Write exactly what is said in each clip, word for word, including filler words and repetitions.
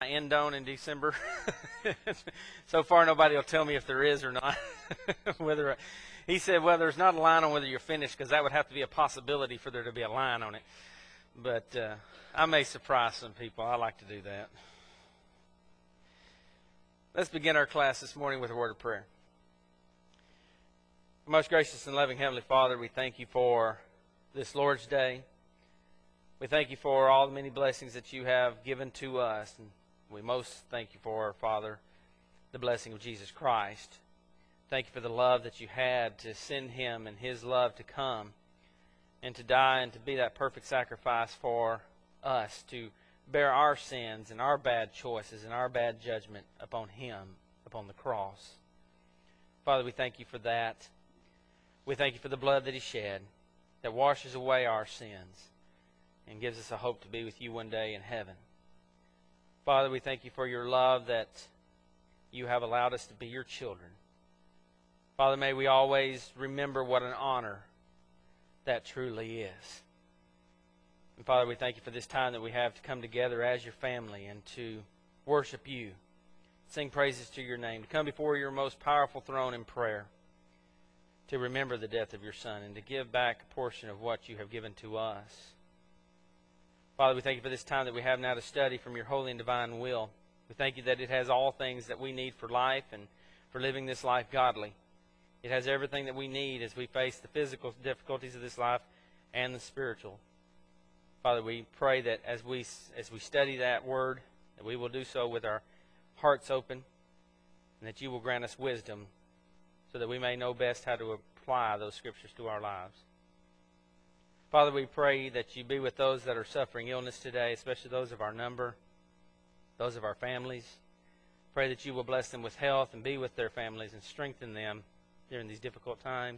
end on in December. So far, nobody will tell me if there is or not. Whether he said, well, there's not a line on whether you're finished, because that would have to be a possibility for there to be a line on it. But uh, I may surprise some people. I like to do that. Let's begin our class this morning with a word of prayer. Most gracious and loving Heavenly Father, we thank you for this Lord's Day. We thank you for all the many blessings that you have given to us. And we most thank you for, Father, the blessing of Jesus Christ. Thank you for the love that you had to send him and his love to come and to die and to be that perfect sacrifice for us, to bear our sins and our bad choices and our bad judgment upon him, upon the cross. Father, we thank you for that. We thank you for the blood that he shed that washes away our sins and gives us a hope to be with you one day in heaven. Father, we thank you for your love that you have allowed us to be your children. Father, may we always remember what an honor that truly is. And Father, we thank you for this time that we have to come together as your family and to worship you, sing praises to your name, to come before your most powerful throne in prayer, to remember the death of your Son, and to give back a portion of what you have given to us. Father, we thank you for this time that we have now to study from your holy and divine will. We thank you that it has all things that we need for life and for living this life godly. It has everything that we need as we face the physical difficulties of this life and the spiritual. Father, we pray that as we as we study that word, that we will do so with our hearts open, and that you will grant us wisdom so that we may know best how to apply those scriptures to our lives. Father, we pray that you be with those that are suffering illness today, especially those of our number, those of our families. Pray that you will bless them with health and be with their families and strengthen them during these difficult times.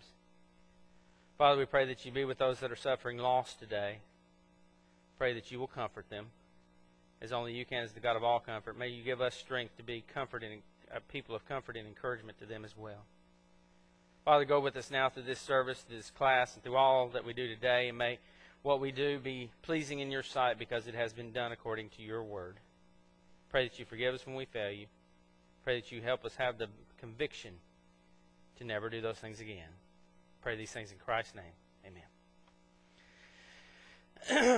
Father, we pray that you be with those that are suffering loss today. Pray that you will comfort them, as only you can as the God of all comfort. May you give us strength to be comforting, uh, people of comfort and encouragement to them as well. Father, go with us now through this service, through this class, and through all that we do today, and may what we do be pleasing in your sight because it has been done according to your word. Pray that you forgive us when we fail you. Pray that you help us have the conviction to never do those things again. Pray these things in Christ's name. Amen.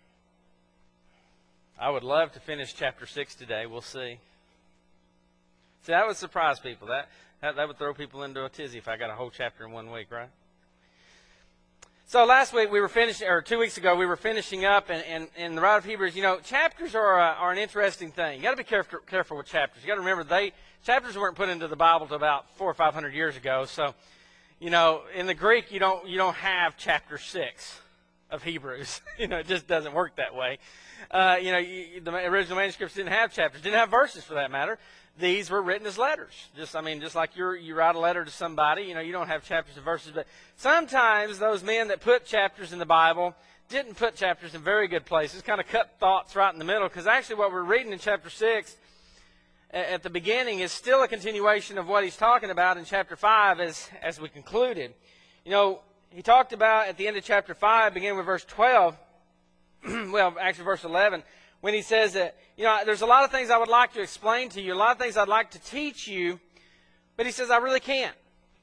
I would love to finish chapter six today. We'll see. See, that would surprise people. That, that that would throw people into a tizzy if I got a whole chapter in one week, right? So last week we were finishing, or two weeks ago we were finishing up, and in, in, in the writer of Hebrews, you know, chapters are uh, are an interesting thing. You got to be careful careful with chapters. You got to remember they chapters weren't put into the Bible until about four or five hundred years ago. So, you know, in the Greek you don't you don't have chapter six of Hebrews. You know, it just doesn't work that way. Uh, you know, you, the original manuscripts didn't have chapters, didn't have verses for that matter. These were written as letters. Just, I mean, just like you you write a letter to somebody, you know, you don't have chapters and verses. But sometimes those men that put chapters in the Bible didn't put chapters in very good places, kind of cut thoughts right in the middle. Because actually what we're reading in chapter six at the beginning is still a continuation of what he's talking about in chapter five as, as we concluded. You know, he talked about at the end of chapter five, beginning with verse twelve, well, actually verse eleven, when he says that, you know, there's a lot of things I would like to explain to you, a lot of things I'd like to teach you, but he says, I really can't.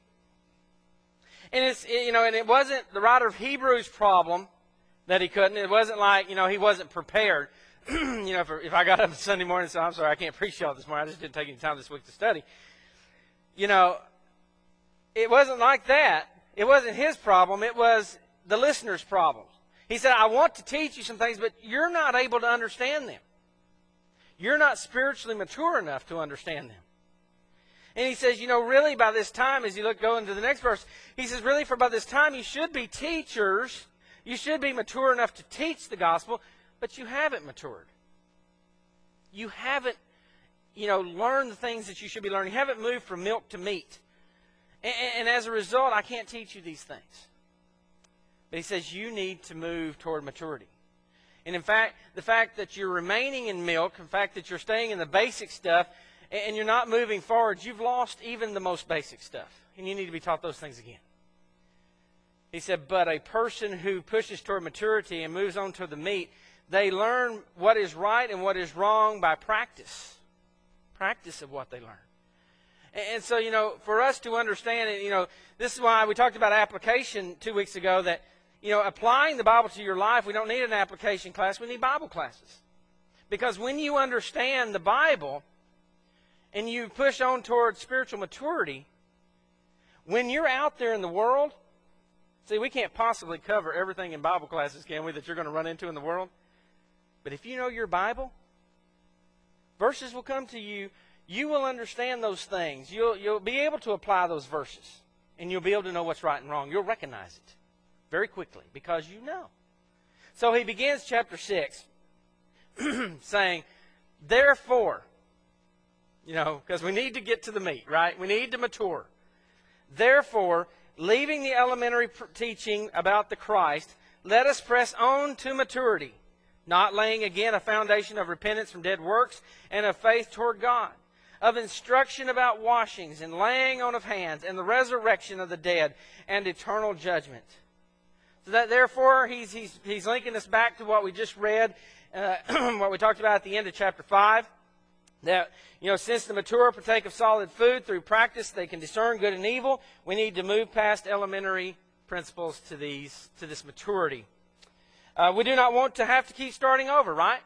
And it's, you know, and it wasn't the writer of Hebrews' problem that he couldn't. It wasn't like, you know, he wasn't prepared. You know, if, if I got up Sunday morning and said, I'm sorry, I can't preach y'all this morning, I just didn't take any time this week to study. You know, it wasn't like that. It wasn't his problem. It was the listener's problem. He said, I want to teach you some things, but you're not able to understand them. You're not spiritually mature enough to understand them. And he says, you know, really by this time, as you look go into the next verse, he says, really for by this time you should be teachers. You should be mature enough to teach the gospel, but you haven't matured. You haven't, you know, learned the things that you should be learning. You haven't moved from milk to meat. And, and as a result, I can't teach you these things. But he says you need to move toward maturity. And in fact, the fact that you're remaining in milk, the fact that you're staying in the basic stuff, and you're not moving forward, you've lost even the most basic stuff. And you need to be taught those things again. He said, but a person who pushes toward maturity and moves on to the meat, they learn what is right and what is wrong by practice. Practice of what they learn. And so, you know, for us to understand it, you know, this is why we talked about application two weeks ago, that, you know, applying the Bible to your life, we don't need an application class, we need Bible classes. Because when you understand the Bible and you push on towards spiritual maturity, when you're out there in the world, see, we can't possibly cover everything in Bible classes, can we, that you're going to run into in the world? But if you know your Bible, verses will come to you. You will understand those things. You'll, you'll be able to apply those verses. And you'll be able to know what's right and wrong. You'll recognize it very quickly because you know. So he begins chapter six saying, therefore, you know, because we need to get to the meat, right? We need to mature. Therefore, leaving the elementary teaching about the Christ, let us press on to maturity, not laying again a foundation of repentance from dead works and of faith toward God, of instruction about washings and laying on of hands and the resurrection of the dead and eternal judgment. So that therefore, he's, he's, he's linking us back to what we just read, uh, what we talked about at the end of chapter five. That, you know, since the mature partake of solid food, through practice they can discern good and evil. We need to move past elementary principles to these, to this maturity. Uh, we do not want to have to keep starting over, right?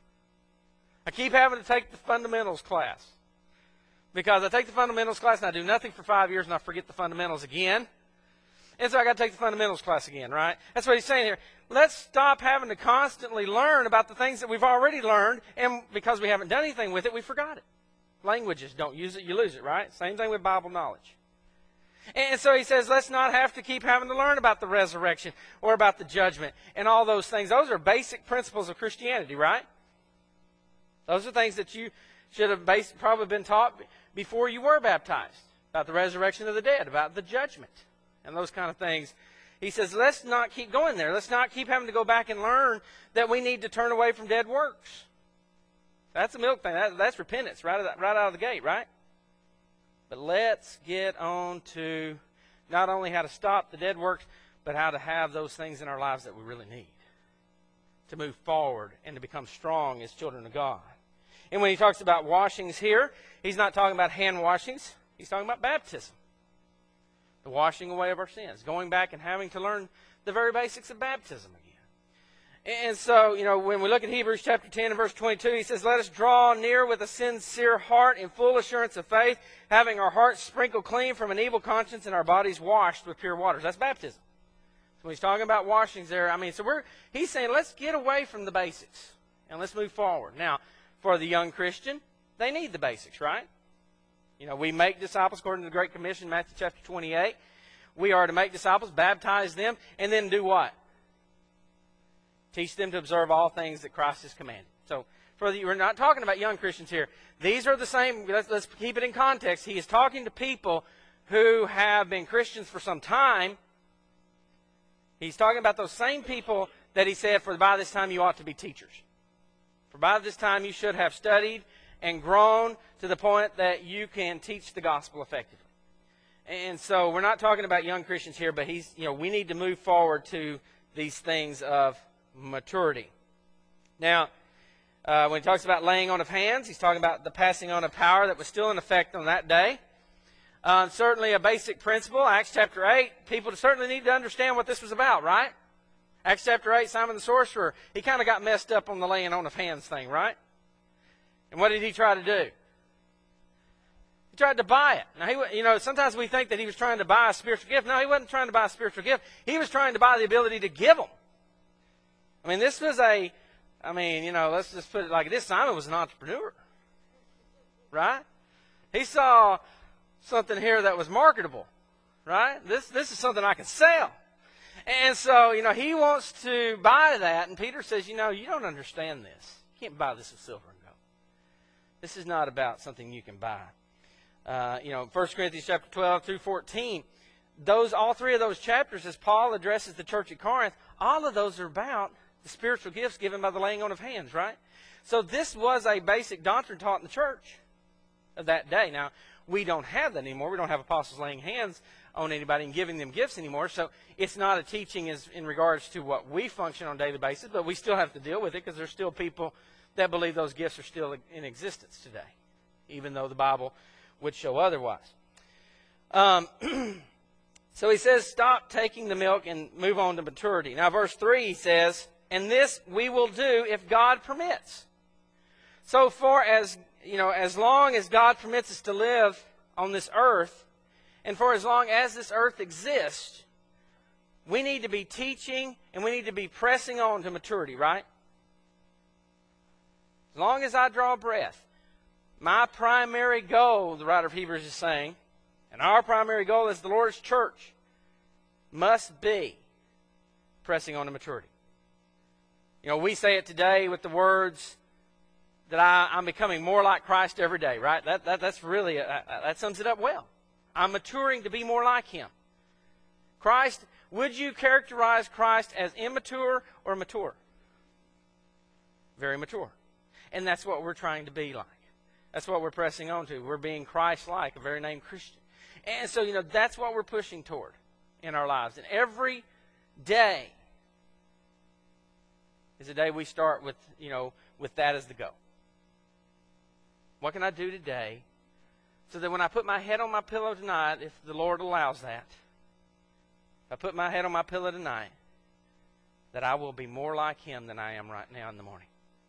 I keep having to take the fundamentals class. Because I take the fundamentals class and I do nothing for five years and I forget the fundamentals again. And so I got to take the fundamentals class again, right? That's what he's saying here. Let's stop having to constantly learn about the things that we've already learned, and because we haven't done anything with it, we forgot it. Languages, don't use it, you lose it, right? Same thing with Bible knowledge. And so he says, let's not have to keep having to learn about the resurrection or about the judgment and all those things. Those are basic principles of Christianity, right? Those are things that you should have bas- probably been taught before you were baptized, about the resurrection of the dead, about the judgment, and those kind of things. He says, let's not keep going there. Let's not keep having to go back and learn that we need to turn away from dead works. That's a milk thing. That, that's repentance right, of the, right out of the gate, right? But let's get on to not only how to stop the dead works, but how to have those things in our lives that we really need to move forward and to become strong as children of God. And when he talks about washings here, he's not talking about hand washings. He's talking about baptism. The washing away of our sins. Going back and having to learn the very basics of baptism again. And so, you know, when we look at Hebrews chapter ten and verse twenty-two, he says, let us draw near with a sincere heart in full assurance of faith, having our hearts sprinkled clean from an evil conscience and our bodies washed with pure waters. That's baptism. So when he's talking about washings there, I mean, so we're he's saying let's get away from the basics and let's move forward. Now, for the young Christian, they need the basics, right? You know, we make disciples according to the Great Commission, Matthew chapter twenty-eight. We are to make disciples, baptize them, and then do what? Teach them to observe all things that Christ has commanded. So, for the, we're not talking about young Christians here. These are the same. Let's, let's keep it in context. He is talking to people who have been Christians for some time. He's talking about those same people that he said, for by this time you ought to be teachers. For by this time you should have studied and grown to the point that you can teach the gospel effectively. And so we're not talking about young Christians here, but he's, you know, we need to move forward to these things of maturity. Now, uh, when he talks about laying on of hands, he's talking about the passing on of power that was still in effect on that day. Uh, certainly a basic principle. Acts chapter eight, people certainly need to understand what this was about, right? Acts chapter eight, Simon the sorcerer, he kind of got messed up on the laying on of hands thing, right? And what did he try to do? He tried to buy it. Now, he, you know, sometimes we think that he was trying to buy a spiritual gift. No, he wasn't trying to buy a spiritual gift. He was trying to buy the ability to give them. I mean, this was a, I mean, you know, let's just put it like this. Simon was an entrepreneur, right? He saw something here that was marketable, right? This, this is something I can sell. And so, you know, he wants to buy that. And Peter says, you know, you don't understand this. You can't buy this with silver and gold. This is not about something you can buy. Uh, you know, First Corinthians chapter twelve through fourteen, those all three of those chapters, as Paul addresses the church at Corinth, all of those are about the spiritual gifts given by the laying on of hands, right? So this was a basic doctrine taught in the church of that day. Now, we don't have that anymore. We don't have apostles laying hands on anybody and giving them gifts anymore. So it's not a teaching as in regards to what we function on a daily basis, but we still have to deal with it because there's still people that believe those gifts are still in existence today, even though the Bible would show otherwise. Um, so he says, stop taking the milk and move on to maturity. Now, verse three, he says, and this we will do if God permits. So far as, you know, as long as God permits us to live on this earth, and for as long as this earth exists, we need to be teaching and we need to be pressing on to maturity, right? As long as I draw breath, my primary goal, the writer of Hebrews is saying, and our primary goal as the Lord's church must be pressing on to maturity. You know, we say it today with the words that I, I'm becoming more like Christ every day, right? That, that, that's really, a, that sums it up well. I'm maturing to be more like Him. Christ, would you characterize Christ as immature or mature? Very mature. And that's what we're trying to be like. That's what we're pressing on to. We're being Christ-like, a very named Christian. And so, you know, that's what we're pushing toward in our lives. And every day is a day we start with, you know, with that as the goal. What can I do today so that when I put my head on my pillow tonight, if the Lord allows that, if I put my head on my pillow tonight, that I will be more like Him than I am right now in the morning?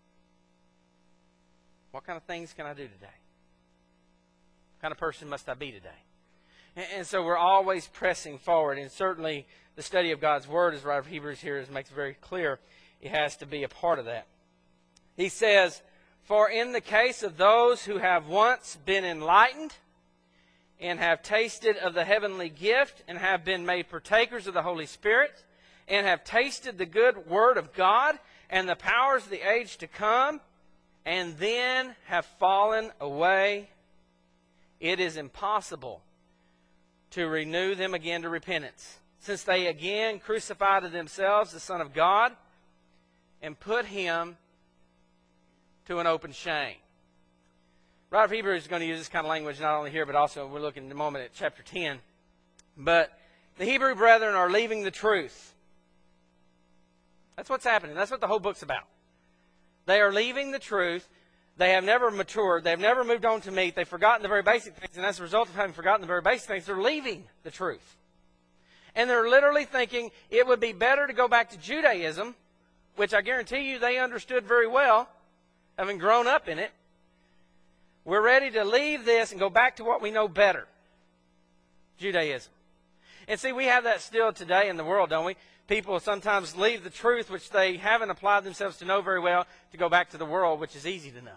What kind of things can I do today? What kind of person must I be today? And, and so we're always pressing forward. And certainly the study of God's Word, as the writer of Hebrews here makes very clear, it has to be a part of that. He says, for in the case of those who have once been enlightened and have tasted of the heavenly gift and have been made partakers of the Holy Spirit and have tasted the good Word of God and the powers of the age to come, and then have fallen away, it is impossible to renew them again to repentance, since they again crucified to themselves the Son of God and put Him to an open shame. Writer of Hebrews is going to use this kind of language not only here, but also we're looking in a moment at chapter ten. But the Hebrew brethren are leaving the truth. That's what's happening. That's what the whole book's about. They are leaving the truth. They have never matured. They have never moved on to meat. They've forgotten the very basic things. And as a result of having forgotten the very basic things, they're leaving the truth. And they're literally thinking it would be better to go back to Judaism, which I guarantee you they understood very well, having grown up in it. We're ready to leave this and go back to what we know better, Judaism. And see, we have that still today in the world, don't we? People sometimes leave the truth, which they haven't applied themselves to know very well, to go back to the world, which is easy to know.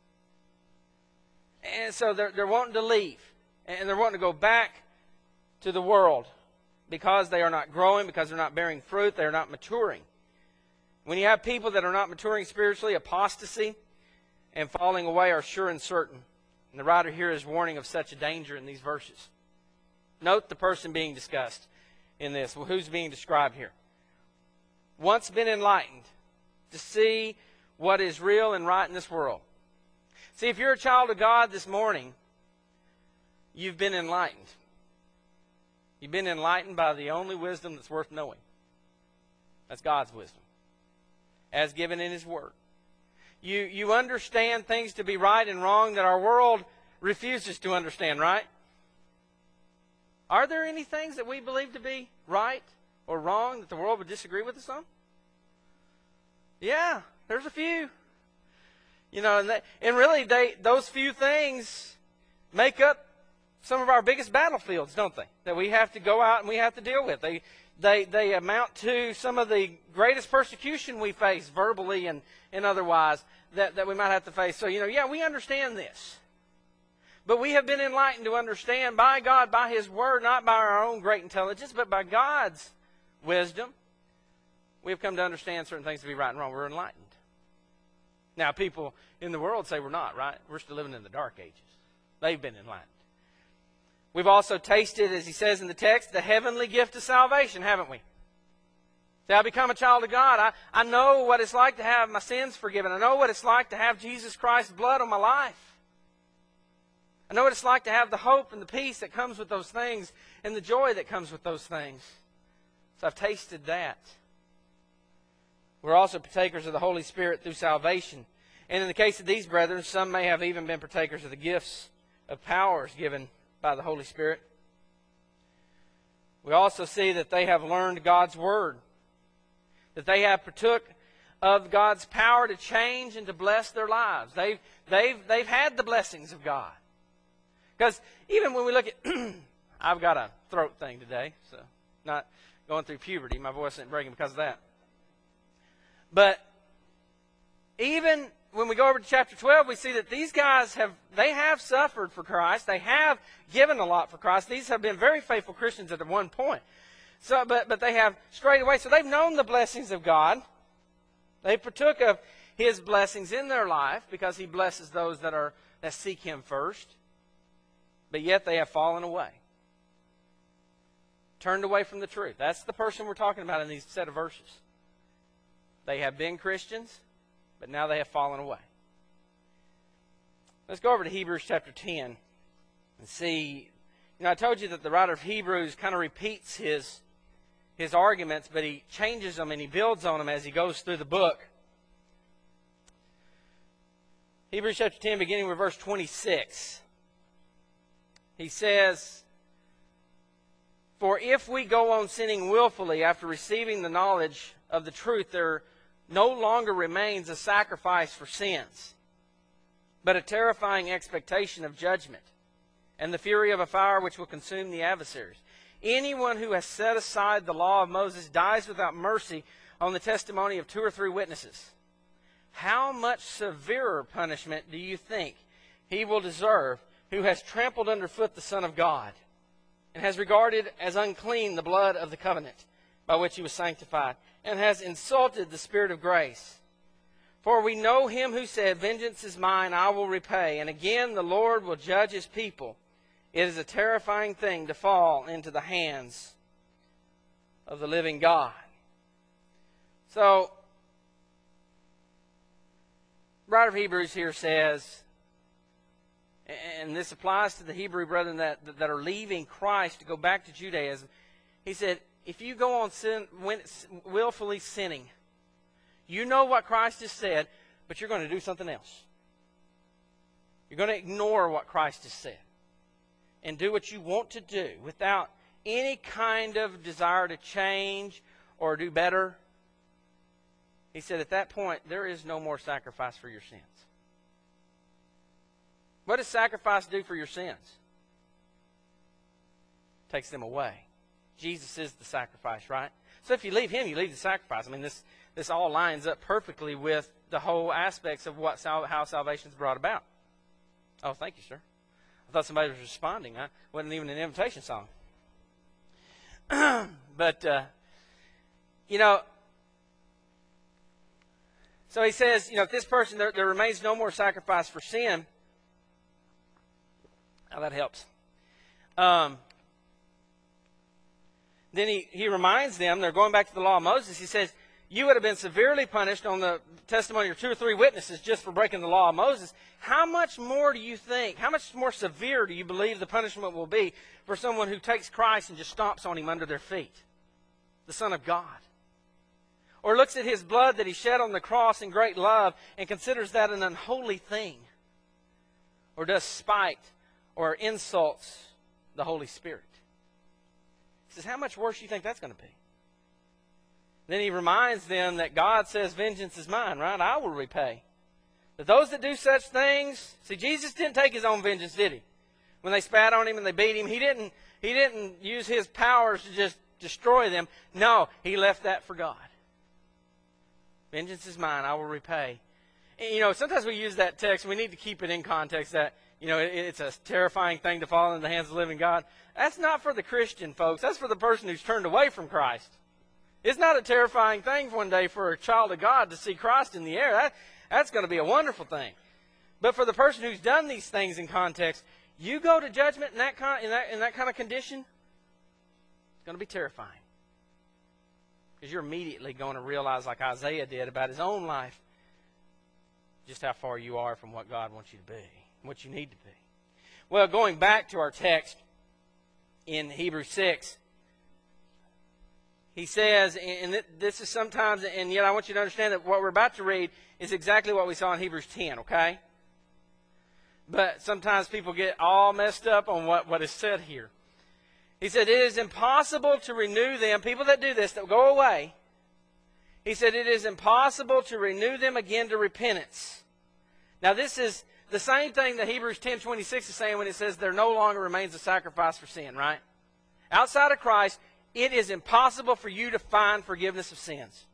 And so they're, they're wanting to leave. And they're wanting to go back to the world because they are not growing, because they're not bearing fruit, they're not maturing. When you have people that are not maturing spiritually, apostasy and falling away are sure and certain. And the writer here is warning of such a danger in these verses. Note the person being discussed in this. Well, who's being described here? Once been enlightened to see what is real and right in this world. See, if you're a child of God this morning, you've been enlightened. You've been enlightened by the only wisdom that's worth knowing. That's God's wisdom, as given in His Word. You, you understand things to be right and wrong that our world refuses to understand, right? Are there any things that we believe to be right or wrong that the world would disagree with us on? Yeah, there's a few. You know, and, they, and really they, those few things make up some of our biggest battlefields, don't they? That we have to go out and we have to deal with. They, they, they amount to some of the greatest persecution we face, verbally and, and otherwise, that, that we might have to face. So, you know, yeah, we understand this. But we have been enlightened to understand by God, by His Word, not by our own great intelligence, but by God's wisdom. We have come to understand certain things to be right and wrong. We're enlightened. Now, people in the world say we're not, right? We're still living in the dark ages. They've been enlightened. We've also tasted, as he says in the text, the heavenly gift of salvation, haven't we? See, I become a child of God. I, I know what it's like to have my sins forgiven. I know what it's like to have Jesus Christ's blood on my life. I know what it's like to have the hope and the peace that comes with those things and the joy that comes with those things. So I've tasted that. We're also partakers of the Holy Spirit through salvation. And in the case of these brethren, some may have even been partakers of the gifts of powers given by the Holy Spirit. We also see that they have learned God's Word, that they have partook of God's power to change and to bless their lives. They've, they've, they've had the blessings of God. Because even when we look at, I've got a throat thing today, so not going through puberty. My voice isn't breaking because of that. But even when we go over to chapter twelve, we see that these guys have, they have suffered for Christ. They have given a lot for Christ. These have been very faithful Christians at one point. So, but, but they have strayed away. So they've known the blessings of God. They partook of His blessings in their life because He blesses those that are that seek Him first. But yet they have fallen away. Turned away from the truth. That's the person we're talking about in these set of verses. They have been Christians, but now they have fallen away. Let's go over to Hebrews chapter ten and see. You know, I told you that the writer of Hebrews kind of repeats his, his arguments, but he changes them and he builds on them as he goes through the book. Hebrews chapter ten, beginning with verse twenty-six. He says, "For if we go on sinning willfully after receiving the knowledge of the truth, there no longer remains a sacrifice for sins, but a terrifying expectation of judgment and the fury of a fire which will consume the adversaries. Anyone who has set aside the law of Moses dies without mercy on the testimony of two or three witnesses. How much severer punishment do you think he will deserve who has trampled underfoot the Son of God and has regarded as unclean the blood of the covenant by which he was sanctified, and has insulted the Spirit of grace? For we know him who said, 'Vengeance is mine, I will repay.' And again, the Lord will judge His people. It is a terrifying thing to fall into the hands of the living God." So, the writer of Hebrews here says, and this applies to the Hebrew brethren that, that are leaving Christ to go back to Judaism. He said, if you go on sin, willfully sinning, you know what Christ has said, but you're going to do something else. You're going to ignore what Christ has said and do what you want to do without any kind of desire to change or do better. He said, at that point, there is no more sacrifice for your sins. What does sacrifice do for your sins? It takes them away. Jesus is the sacrifice, right? So if you leave Him, you leave the sacrifice. I mean, this, this all lines up perfectly with the whole aspects of what sal- how salvation is brought about. Oh, thank you, sir. I thought somebody was responding. I wasn't even an invitation song. But, uh, you know, so he says, you know, if this person, there, there remains no more sacrifice for sin. Now that helps. Um, then he, he reminds them, they're going back to the law of Moses. He says, you would have been severely punished on the testimony of two or three witnesses just for breaking the law of Moses. How much more do you think, how much more severe do you believe the punishment will be for someone who takes Christ and just stomps on Him under their feet? The Son of God. Or looks at His blood that He shed on the cross in great love and considers that an unholy thing. Or does spite or insults the Holy Spirit. He says, how much worse do you think that's going to be? Then he reminds them that God says, vengeance is mine, right? I will repay. That those that do such things, see, Jesus didn't take His own vengeance, did He? When they spat on Him and they beat Him, He didn't, he didn't use His powers to just destroy them. No, He left that for God. Vengeance is mine, I will repay. And, you know, sometimes we use that text, and we need to keep it in context that, you know, it, it's a terrifying thing to fall into the hands of the living God. That's not for the Christian, folks. That's for the person who's turned away from Christ. It's not a terrifying thing one day for a child of God to see Christ in the air. That, that's going to be a wonderful thing. But for the person who's done these things in context, you go to judgment in that kind, in that, in that kind of condition, it's going to be terrifying. Because you're immediately going to realize, like Isaiah did about his own life, just how far you are from what God wants you to be, what you need to be. Well, going back to our text in Hebrews six, he says, and this is sometimes, and yet I want you to understand that what we're about to read is exactly what we saw in Hebrews ten, okay? But sometimes people get all messed up on what, what is said here. He said, it is impossible to renew them, people that do this, that go away. He said, it is impossible to renew them again to repentance. Now this is the same thing that Hebrews ten twenty-six is saying when it says there no longer remains a sacrifice for sin, right? Outside of Christ, it is impossible for you to find forgiveness of sins.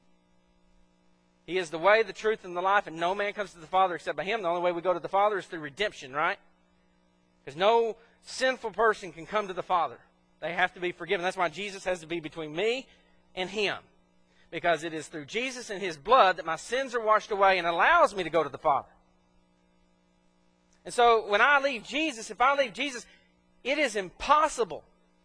He is the way, the truth, and the life, and no man comes to the Father except by Him. The only way we go to the Father is through redemption, right? Because no sinful person can come to the Father. They have to be forgiven. That's why Jesus has to be between me and Him. Because it is through Jesus and His blood that my sins are washed away and allows me to go to the Father. And so when I leave Jesus, if I leave Jesus, it is impossible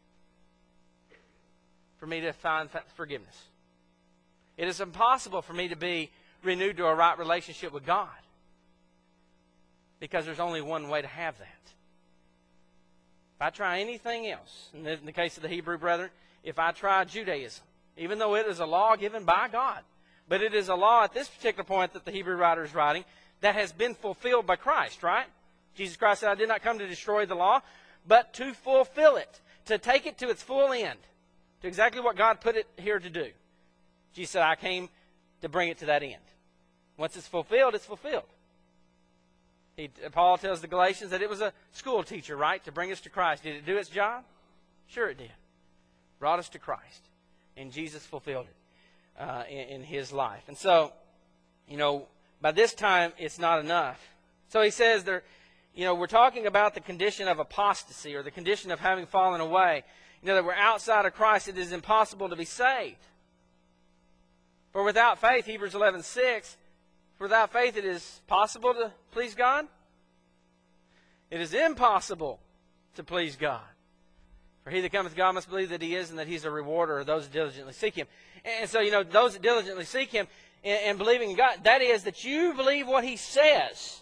for me to find forgiveness. It is impossible for me to be renewed to a right relationship with God. Because there's only one way to have that. If I try anything else, in the, in the case of the Hebrew brethren, if I try Judaism, even though it is a law given by God, but it is a law at this particular point that the Hebrew writer is writing that has been fulfilled by Christ, right? Jesus Christ said, I did not come to destroy the law, but to fulfill it, to take it to its full end, to exactly what God put it here to do. Jesus said, I came to bring it to that end. Once it's fulfilled, it's fulfilled. He, Paul tells the Galatians that it was a school teacher, right, to bring us to Christ. Did it do its job? Sure it did. Brought us to Christ. And Jesus fulfilled it uh, in, in His life. And so, you know, by this time, it's not enough. So he says there, you know, we're talking about the condition of apostasy or the condition of having fallen away. You know, that we're outside of Christ, it is impossible to be saved. For without faith, Hebrews eleven six, without faith it is possible to please God. It is impossible to please God. For he that cometh to God must believe that He is, and that He's a rewarder of those that diligently seek Him. And so, you know, those that diligently seek Him and, and believing in God, that is that you believe what He says.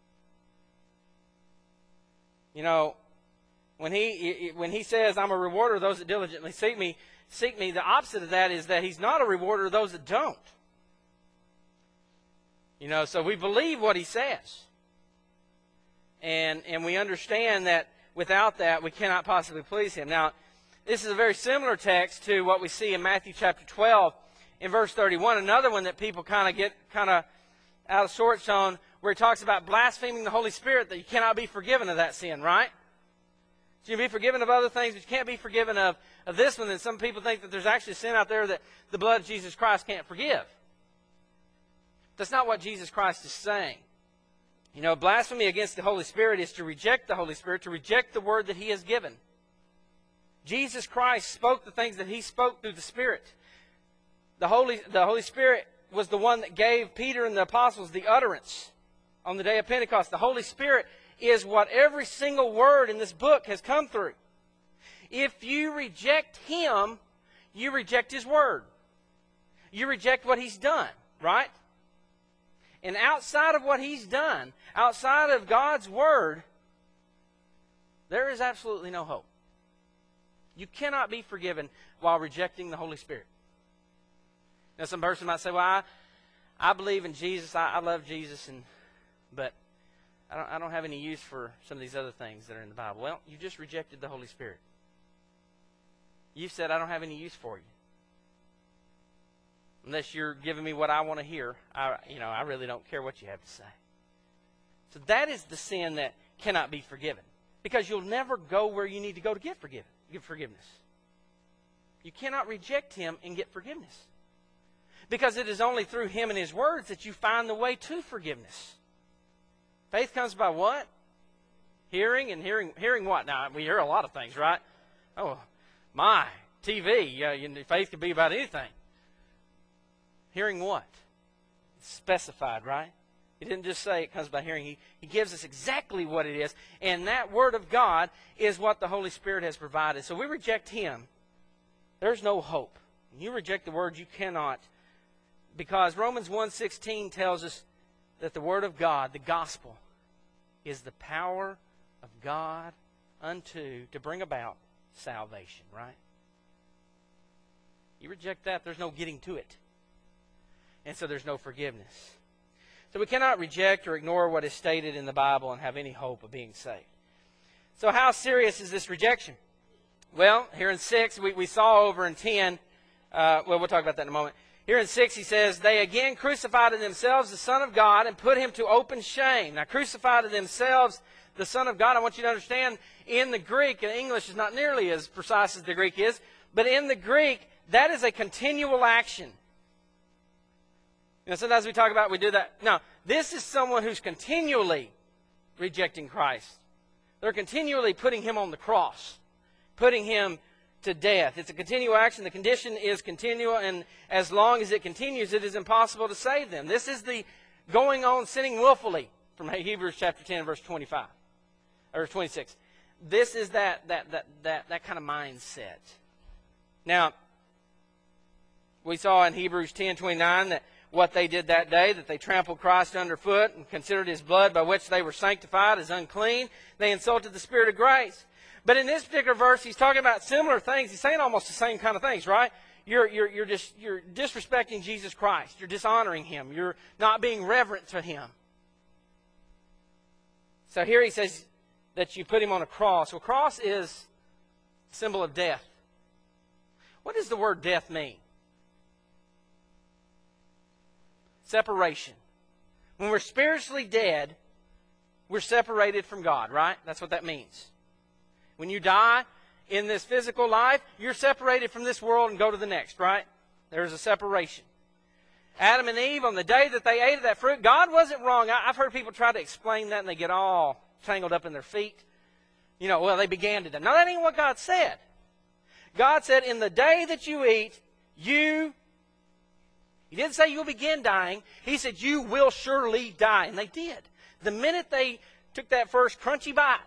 You know, when he when he says, I'm a rewarder of those that diligently seek me, seek me, the opposite of that is that He's not a rewarder of those that don't. You know, so we believe what He says. And and we understand that without that, we cannot possibly please Him. Now, this is a very similar text to what we see in Matthew chapter twelve in verse thirty-one. Another one that people kind of get kind of out of sorts on, where it talks about blaspheming the Holy Spirit, that you cannot be forgiven of that sin, right? So you can be forgiven of other things, but you can't be forgiven of, of this one. And some people think that there's actually sin out there that the blood of Jesus Christ can't forgive. That's not what Jesus Christ is saying. You know, blasphemy against the Holy Spirit is to reject the Holy Spirit, to reject the word that He has given. Jesus Christ spoke the things that He spoke through the Spirit. The Holy, the Holy Spirit was the one that gave Peter and the apostles the utterance on the day of Pentecost. The Holy Spirit is what every single word in this book has come through. If you reject Him, you reject His word. You reject what He's done, right? And outside of what He's done, outside of God's word, there is absolutely no hope. You cannot be forgiven while rejecting the Holy Spirit. Now, some person might say, well, I, I believe in Jesus, I, I love Jesus, and but I don't, I don't have any use for some of these other things that are in the Bible. Well, you just rejected the Holy Spirit. You've said, I don't have any use for you. Unless you're giving me what I want to hear, I, you know, I really don't care what you have to say. So that is the sin that cannot be forgiven. Because you'll never go where you need to go to get forgiven, get forgiveness. You cannot reject Him and get forgiveness. Because it is only through Him and His words that you find the way to forgiveness. Faith comes by what? Hearing, and hearing hearing what? Now, we hear a lot of things, right? Oh, my, T V. Yeah, you know, faith can be about anything. Hearing what? It's specified, right? He didn't just say it comes by hearing. He, he gives us exactly what it is. And that Word of God is what the Holy Spirit has provided. So we reject Him. There's no hope. When you reject the Word, you cannot. Because Romans one sixteen tells us that the Word of God, the gospel, is the power of God unto, to bring about salvation, right? You reject that, there's no getting to it. And so there's no forgiveness. So we cannot reject or ignore what is stated in the Bible and have any hope of being saved. So how serious is this rejection? Well, here in six, we, we saw over in ten, uh, well, we'll talk about that in a moment. Here in six, he says, they again crucified in themselves the Son of God and put him to open shame. Now, crucified in themselves the Son of God, I want you to understand, in the Greek, and English is not nearly as precise as the Greek is, but in the Greek, that is a continual action. You know, sometimes we talk about, we do that. No, this is someone who's continually rejecting Christ. They're continually putting him on the cross, putting him to death. It's a continual action. The condition is continual, and as long as it continues, it is impossible to save them. This is the going on sinning willfully from Hebrews chapter ten, verse twenty-five, or twenty-six. This is that that that that that kind of mindset. Now, we saw in Hebrews ten twenty-nine that what they did that day, that they trampled Christ underfoot and considered his blood by which they were sanctified as unclean. They insulted the Spirit of grace. But in this particular verse, he's talking about similar things. He's saying almost the same kind of things, right? You're, you're, you're, just, you're disrespecting Jesus Christ. You're dishonoring him. You're not being reverent to him. So here he says that you put him on a cross. Well, cross is a symbol of death. What does the word death mean? Separation. When we're spiritually dead, we're separated from God, right? That's what that means. When you die in this physical life, you're separated from this world and go to the next, right? There's a separation. Adam and Eve, on the day that they ate of that fruit, God wasn't wrong. I've heard people try to explain that and they get all tangled up in their feet. You know, well, they began to die. No, that ain't what God said. God said, in the day that you eat, you... He didn't say you'll begin dying. He said you will surely die. And they did. The minute they took that first crunchy bite.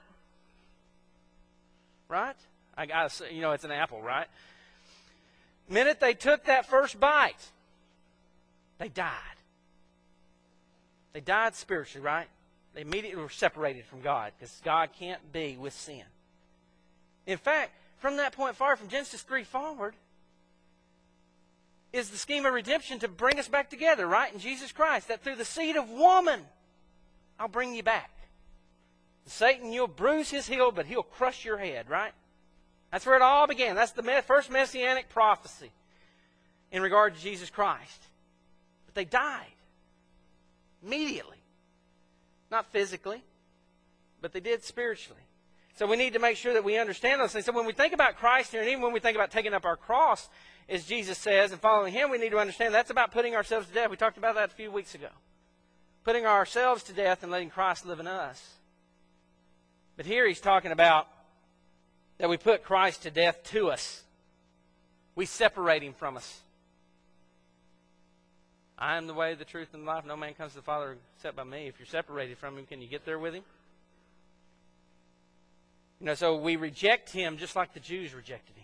Right? I got you know it's an apple, right? The minute they took that first bite, they died. They died spiritually, right? They immediately were separated from God because God can't be with sin. In fact, from that point forward, from Genesis three forward, is the scheme of redemption to bring us back together, right? In Jesus Christ, that through the seed of woman, I'll bring you back. Satan, you'll bruise his heel, but he'll crush your head, right? That's where it all began. That's the first messianic prophecy in regard to Jesus Christ. But they died immediately. Not physically, but they did spiritually. So we need to make sure that we understand those things. So when we think about Christ here, and even when we think about taking up our cross, as Jesus says, and following him, we need to understand that's about putting ourselves to death. We talked about that a few weeks ago. Putting ourselves to death and letting Christ live in us. But here he's talking about that we put Christ to death to us. We separate him from us. I am the way, the truth, and the life. No man comes to the Father except by me. If you're separated from him, can you get there with him? You know, so we reject him just like the Jews rejected him.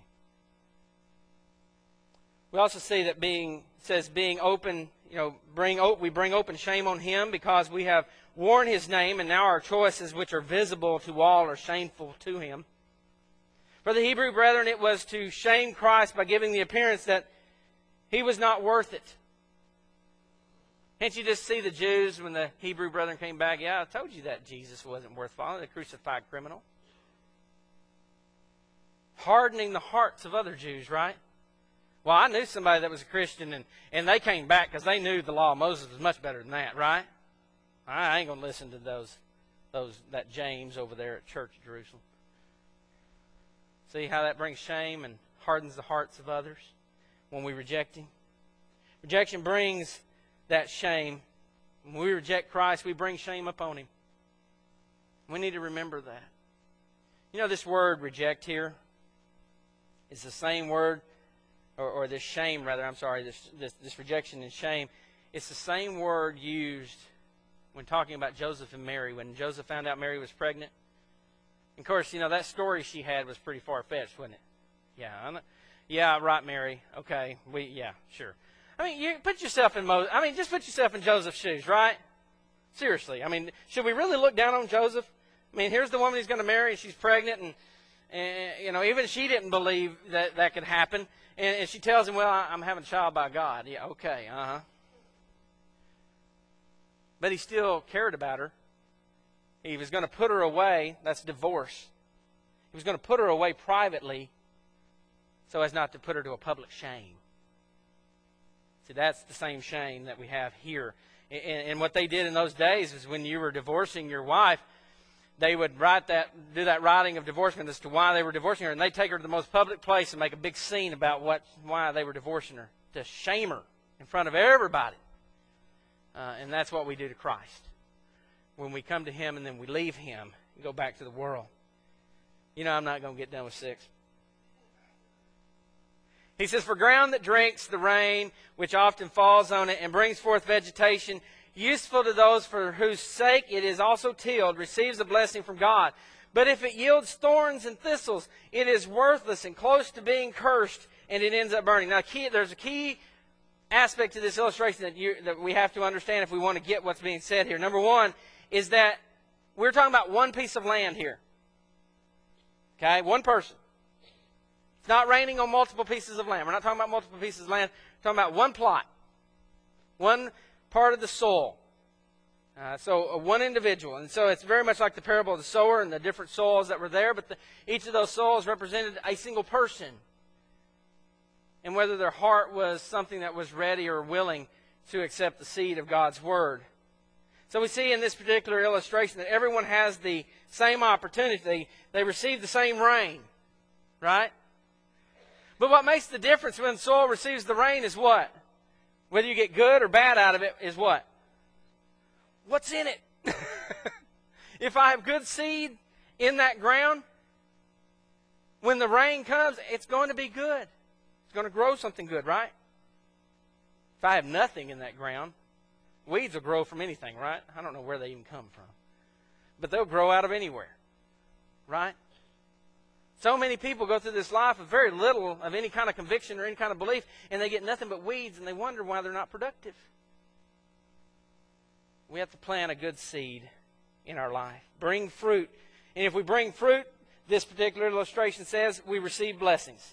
We also see that being says being open, you know, bring we bring open shame on him because we have worn his name, and now our choices, which are visible to all, are shameful to him. For the Hebrew brethren, it was to shame Christ by giving the appearance that he was not worth it. Can't you just see the Jews when the Hebrew brethren came back? Yeah, I told you that Jesus wasn't worth following, the crucified criminal. Hardening the hearts of other Jews, right? Well, I knew somebody that was a Christian, and, and they came back because they knew the law of Moses was much better than that, right? I ain't going to listen to those, those that James over there at Church of Jerusalem. See how that brings shame and hardens the hearts of others when we reject him? Rejection brings that shame. When we reject Christ, we bring shame upon him. We need to remember that. You know, this word reject here is the same word, or, or this shame, rather, I'm sorry, this, this, this rejection and shame. It's the same word used when talking about Joseph and Mary, when Joseph found out Mary was pregnant. And of course, you know, that story she had was pretty far-fetched, wasn't it? Yeah, I'm not, yeah, right, Mary. Okay, we, yeah, sure. I mean, you put yourself in Moses. I mean, just put yourself in Joseph's shoes, right? Seriously. I mean, should we really look down on Joseph? I mean, here's the woman he's going to marry, and she's pregnant, and, and you know, even she didn't believe that that could happen. And, and she tells him, well, I, I'm having a child by God. Yeah, okay, uh-huh. But he still cared about her. He was going to put her away. That's divorce. He was going to put her away privately so as not to put her to a public shame. See, that's the same shame that we have here. And, and what they did in those days is when you were divorcing your wife, they would write that, do that writing of divorcement as to why they were divorcing her, and they'd take her to the most public place and make a big scene about what, why they were divorcing her, to shame her in front of everybody. Uh, and that's what we do to Christ. When we come to Him and then we leave Him and go back to the world. You know, I'm not going to get done with six. He says, for ground that drinks the rain, which often falls on it, and brings forth vegetation, useful to those for whose sake it is also tilled, receives a blessing from God. But if it yields thorns and thistles, it is worthless and close to being cursed, and it ends up burning. Now, key, there's a key aspect to this illustration that, you, that we have to understand if we want to get what's being said here. Number one is that we're talking about one piece of land here. Okay, one person. It's not raining on multiple pieces of land. We're not talking about multiple pieces of land. We're talking about one plot. One part of the soil. Uh, so uh, one individual. And so it's very much like the parable of the sower and the different soils that were there. But the, each of those soils represented a single person. And whether their heart was something that was ready or willing to accept the seed of God's Word. So we see in this particular illustration that everyone has the same opportunity. They, they receive the same rain. Right? But what makes the difference when soil receives the rain is what? Whether you get good or bad out of it is what? What's in it? If I have good seed in that ground, when the rain comes, it's going to be good. It's going to grow something good, right? If I have nothing in that ground, weeds will grow from anything, right? I don't know where they even come from. But they'll grow out of anywhere, right? So many people go through this life with very little of any kind of conviction or any kind of belief, and they get nothing but weeds, and they wonder why they're not productive. We have to plant a good seed in our life. Bring fruit. And if we bring fruit, this particular illustration says we receive blessings.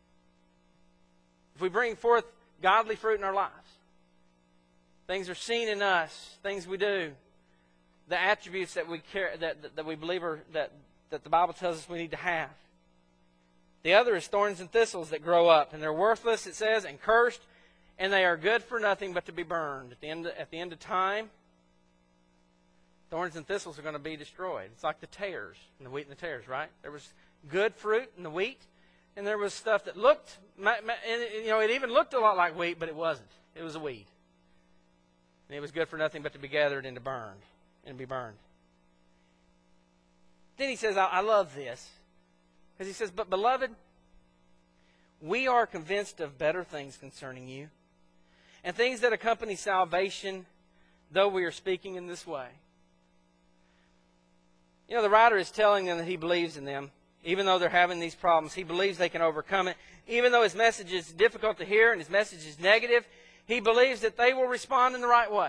If we bring forth godly fruit in our lives, things are seen in us, things we do, the attributes that we care, that, that, that we believe are, that, that the Bible tells us we need to have. The other is thorns and thistles that grow up, and they're worthless, it says, and cursed, and they are good for nothing but to be burned. At the end of, at the end of time, thorns and thistles are going to be destroyed. It's like the tares, and the wheat and the tares, right? There was good fruit in the wheat, and there was stuff that looked, and you know, it even looked a lot like wheat, but it wasn't. It was a weed. And it was good for nothing but to be gathered and to burned, and be burned. Then he says, I, I love this. Because he says, but beloved, we are convinced of better things concerning you, and things that accompany salvation, though we are speaking in this way. You know, the writer is telling them that he believes in them, even though they're having these problems. He believes they can overcome it. Even though his message is difficult to hear and his message is negative, he believes that they will respond in the right way.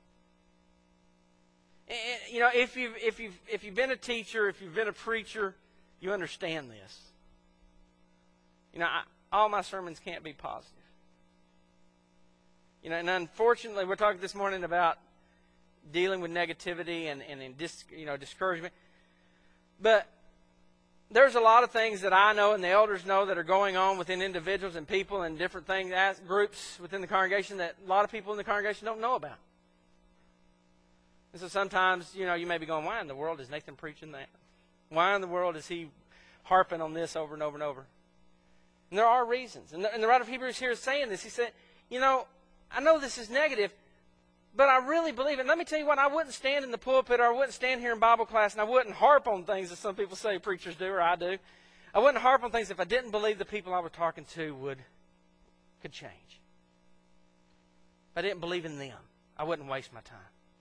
And, you know, if you've, if you've, if you've been a teacher, if you've been a preacher, you understand this. You know, I, all my sermons can't be positive. You know, and unfortunately, we're talking this morning about dealing with negativity and, and, and dis, you know, discouragement. But there's a lot of things that I know and the elders know that are going on within individuals and people and different things, as groups within the congregation that a lot of people in the congregation don't know about. And so sometimes, you know, you may be going, why in the world is Nathan preaching that? Why in the world is he harping on this over and over and over? And there are reasons. And the, and the writer of Hebrews here is saying this. He said, you know, I know this is negative, but I really believe it. And let me tell you what, I wouldn't stand in the pulpit or I wouldn't stand here in Bible class and I wouldn't harp on things that some people say preachers do or I do. I wouldn't harp on things if I didn't believe the people I was talking to would could change. If I didn't believe in them, I wouldn't waste my time.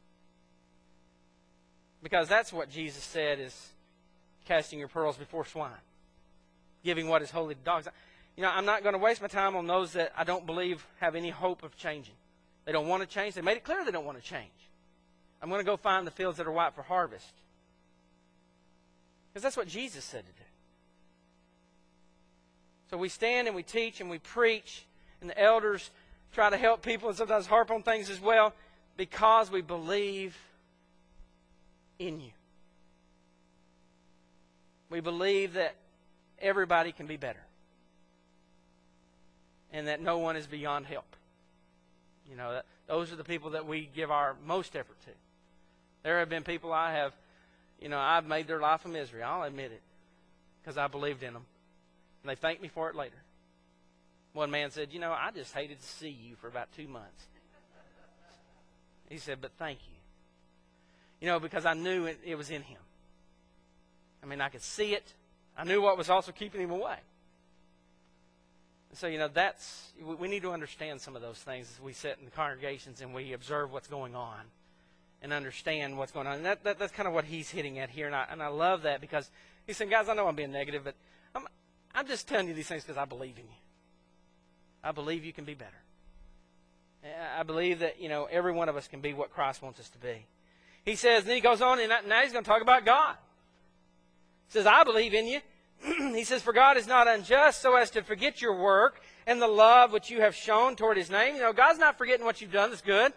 Because that's what Jesus said is casting your pearls before swine. Giving what is holy to dogs. You know, I'm not going to waste my time on those that I don't believe have any hope of changing. They don't want to change. They made it clear they don't want to change. I'm going to go find the fields that are white for harvest. Because that's what Jesus said to do. So we stand and we teach and we preach, and the elders try to help people and sometimes harp on things as well, because we believe in you. We believe that everybody can be better, and that no one is beyond help. You know, that, those are the people that we give our most effort to. There have been people I have, you know, I've made their life a misery. I'll admit it, because I believed in them. And they thanked me for it later. One man said, you know, I just hated to see you for about two months. He said, but thank you. You know, because I knew it, it was in him. I mean, I could see it. I knew what was also keeping him away. And so, you know, that's, we need to understand some of those things as we sit in the congregations and we observe what's going on and understand what's going on. And that, that that's kind of what he's hitting at here. And I, and I love that, because he's saying, guys, I know I'm being negative, but I'm, I'm just telling you these things because I believe in you. I believe you can be better. I believe that, you know, every one of us can be what Christ wants us to be. He says, and then he goes on, and now he's going to talk about God. He says, I believe in you. He says, for God is not unjust so as to forget your work and the love which you have shown toward His name. You know, God's not forgetting what you've done. That's good.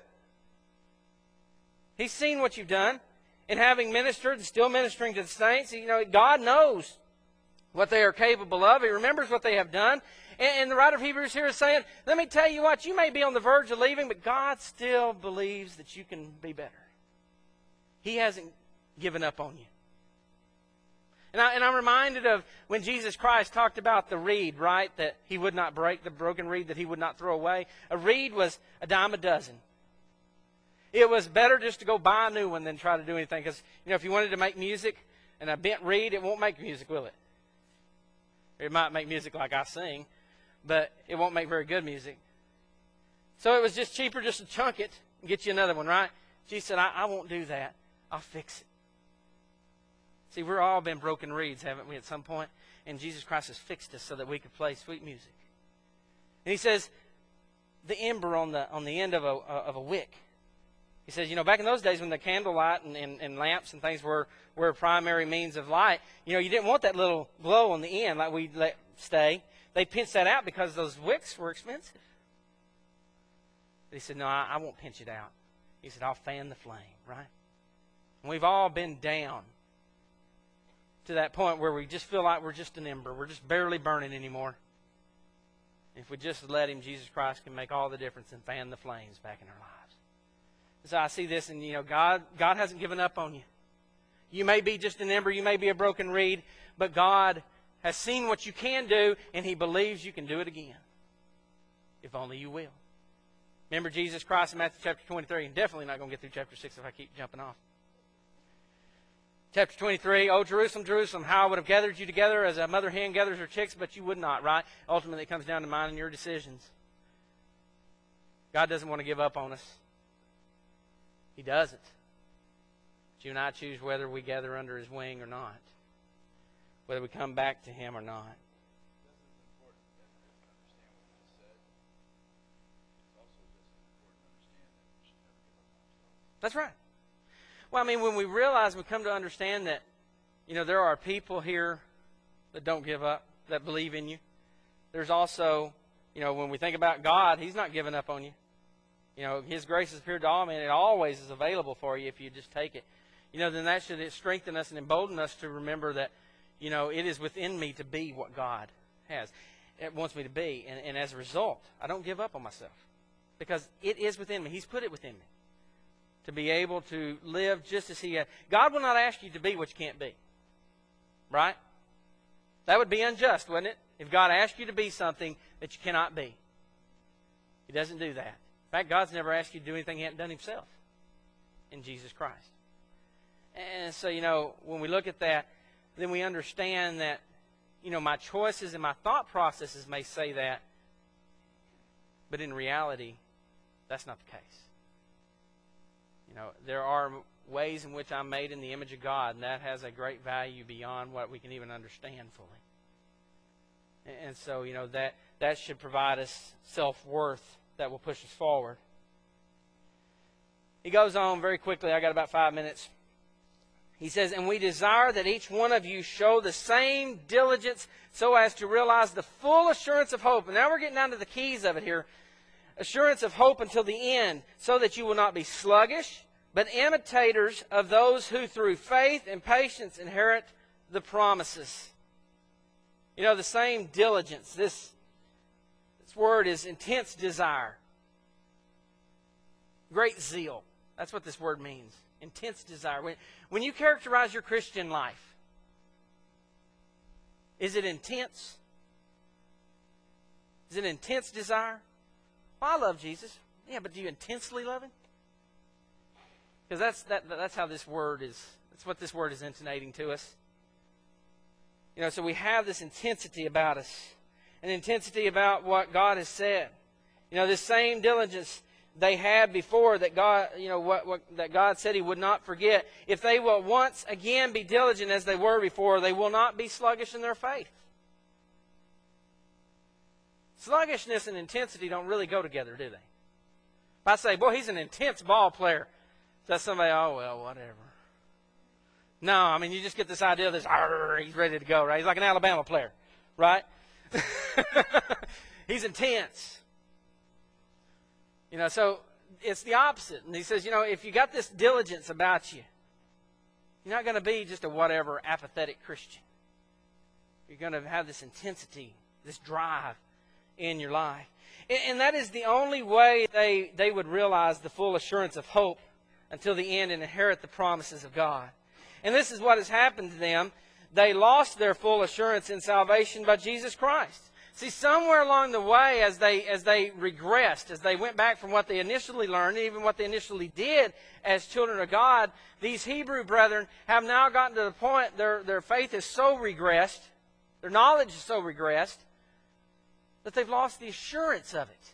He's seen what you've done. And having ministered and still ministering to the saints, you know, God knows what they are capable of. He remembers what they have done. And, and the writer of Hebrews here is saying, let me tell you what, you may be on the verge of leaving, but God still believes that you can be better. He hasn't given up on you. And, I, and I'm reminded of when Jesus Christ talked about the reed, right, that He would not break, the broken reed that He would not throw away. A reed was a dime a dozen. It was better just to go buy a new one than try to do anything. Because, you know, if you wanted to make music and a bent reed, it won't make music, will it? It might make music like I sing, but it won't make very good music. So it was just cheaper just to chunk it and get you another one, right? Jesus said, I, I won't do that. I'll fix it. See, we've all been broken reeds, haven't we, at some point? And Jesus Christ has fixed us so that we could play sweet music. And He says, the ember on the on the end of a of a wick. He says, you know, back in those days when the candlelight and, and, and lamps and things were, were a primary means of light, you know, you didn't want that little glow on the end like we let stay. They pinched that out because those wicks were expensive. But He said, no, I, I won't pinch it out. He said, I'll fan the flame, right? And we've all been down to that point where we just feel like we're just an ember. We're just barely burning anymore. If we just let Him, Jesus Christ can make all the difference and fan the flames back in our lives. So I see this, and, you know, God, God hasn't given up on you. You may be just an ember, you may be a broken reed, but God has seen what you can do, and He believes you can do it again. If only you will. Remember Jesus Christ in Matthew chapter twenty-three, and definitely not going to get through chapter six if I keep jumping off. Chapter twenty-three, O Jerusalem, Jerusalem, how I would have gathered you together as a mother hen gathers her chicks, but you would not, right? Ultimately, it comes down to mine and your decisions. God doesn't want to give up on us. He doesn't. But you and I choose whether we gather under His wing or not. Whether we come back to Him or not. That's right. Well, I mean, when we realize, we come to understand that, you know, there are people here that don't give up, that believe in you. There's also, you know, when we think about God, He's not giving up on you. You know, His grace has appeared to all men. It always is available for you if you just take it. You know, then that should strengthen us and embolden us to remember that, you know, it is within me to be what God has. It wants me to be. And, and as a result, I don't give up on myself. Because it is within me. He's put it within me. To be able to live just as He has. God will not ask you to be what you can't be. Right? That would be unjust, wouldn't it? If God asked you to be something that you cannot be. He doesn't do that. In fact, God's never asked you to do anything He hadn't done Himself in Jesus Christ. And so, you know, when we look at that, then we understand that, you know, my choices and my thought processes may say that, but in reality, that's not the case. You know, there are ways in which I'm made in the image of God, and that has a great value beyond what we can even understand fully. And so, you know, that, that should provide us self-worth that will push us forward. He goes on very quickly. I got about five minutes. He says, and we desire that each one of you show the same diligence so as to realize the full assurance of hope. And now we're getting down to the keys of it here. Assurance of hope until the end, so that you will not be sluggish, but imitators of those who through faith and patience inherit the promises. You know, the same diligence. This, this word is intense desire. Great zeal. That's what this word means. Intense desire. When, when you characterize your Christian life, is it intense? Is it intense desire? Well, I love Jesus. Yeah, but do you intensely love Him? Because that's that, that's how this word is. That's what this word is intonating to us. You know, so we have this intensity about us, an intensity about what God has said. You know, this same diligence they had before that God, you know, what, what that God said He would not forget. If they will once again be diligent as they were before, they will not be sluggish in their faith. Sluggishness and intensity don't really go together, do they? If I say, boy, he's an intense ball player, that's somebody, oh, well, whatever. No, I mean, you just get this idea of this, he's ready to go, right? He's like an Alabama player, right? He's intense. You know, so it's the opposite. And he says, you know, if you got this diligence about you, you're not going to be just a whatever apathetic Christian. You're going to have this intensity, this drive in your life. And, and that is the only way they, they would realize the full assurance of hope until the end and inherit the promises of God. And this is what has happened to them. They lost their full assurance in salvation by Jesus Christ. See, somewhere along the way, as they as they regressed, as they went back from what they initially learned, even what they initially did as children of God, these Hebrew brethren have now gotten to the point their, their faith is so regressed, their knowledge is so regressed, that they've lost the assurance of it.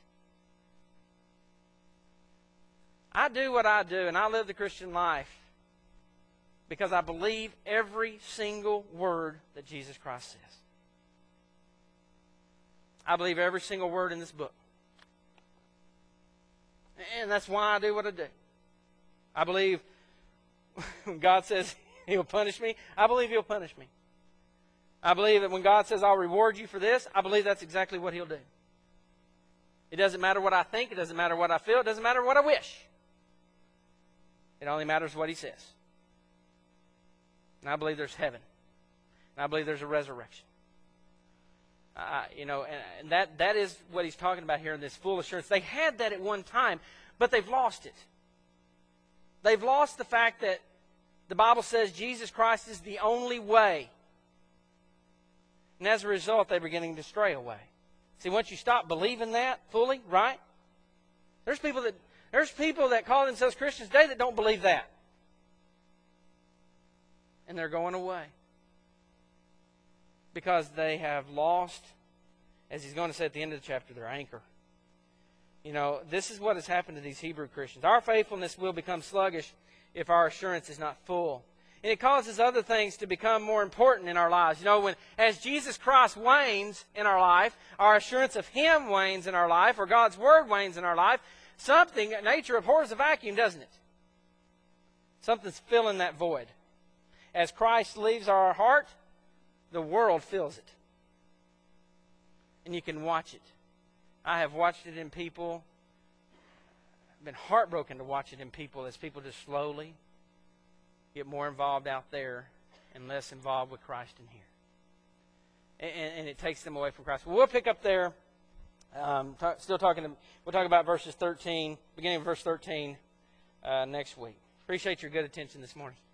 I do what I do, and I live the Christian life because I believe every single word that Jesus Christ says. I believe every single word in this book. And that's why I do what I do. I believe when God says He'll punish me, I believe He'll punish me. I believe that when God says I'll reward you for this, I believe that's exactly what He'll do. It doesn't matter what I think. It doesn't matter what I feel. It doesn't matter what I wish. It only matters what He says. And I believe there's heaven. And I believe there's a resurrection. Uh, you know, and, and that that is what he's talking about here in this full assurance. They had that at one time, but they've lost it. They've lost the fact that the Bible says Jesus Christ is the only way. And as a result, they're beginning to stray away. See, once you stop believing that fully, right? There's people that there's people that call themselves Christians today that don't believe that. And they're going away. Because they have lost, as he's going to say at the end of the chapter, their anchor. You know, this is what has happened to these Hebrew Christians. Our faithfulness will become sluggish if our assurance is not full. And it causes other things to become more important in our lives. You know, when as Jesus Christ wanes in our life, our assurance of Him wanes in our life, or God's Word wanes in our life, something, nature abhors a vacuum, doesn't it? Something's filling that void. As Christ leaves our heart, the world feels it. And you can watch it. I have watched it in people. I've been heartbroken to watch it in people as people just slowly get more involved out there and less involved with Christ in here. And, and it takes them away from Christ. Well, we'll pick up there. Um, talk, still talking. To, we'll talk about verses thirteen, beginning of verse thirteen, uh, next week. Appreciate your good attention this morning.